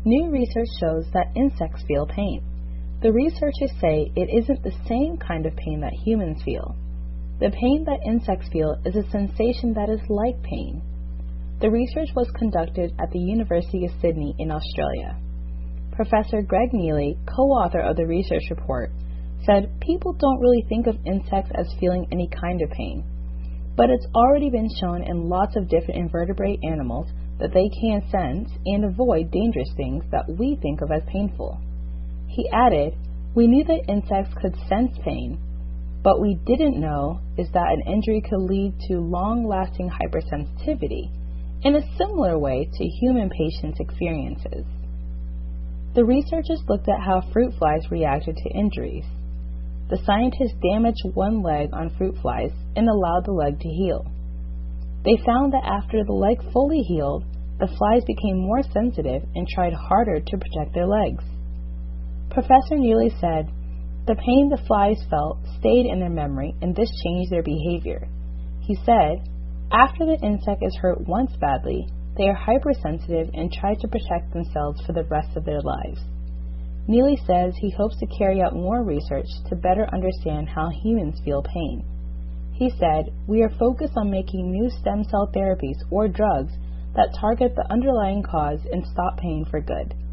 New research shows that insects feel pain. The researchers say it isn't the same kind of pain that humans feel. The pain that insects feel is a sensation that is like pain. The research was conducted at the University of Sydney in Australia. Professor Greg Neely, co-author of the research report, said people don't really think of insects as feeling any kind of pain, but it's already been shown in lots of different invertebrate animals that they can sense and avoid dangerous things that we think of as painful. He added, "We knew that insects could sense pain, but we didn't know is that an injury could lead to long-lasting hypersensitivity in a similar way to human patients' experiences." The researchers looked at how fruit flies reacted to injuries. The scientists damaged one leg on fruit flies and allowed the leg to heal. They found that after the leg fully healed, the flies became more sensitive and tried harder to protect their legs. Professor Neely said, "The pain the flies felt stayed in their memory and this changed their behavior." He said, "After the insect is hurt once badly, they are hypersensitive and try to protect themselves for the rest of their lives." Neely says he hopes to carry out more research to better understand how humans feel pain. He said, "We are focused on making new stem cell therapies or drugs that target the underlying cause and stop pain for good."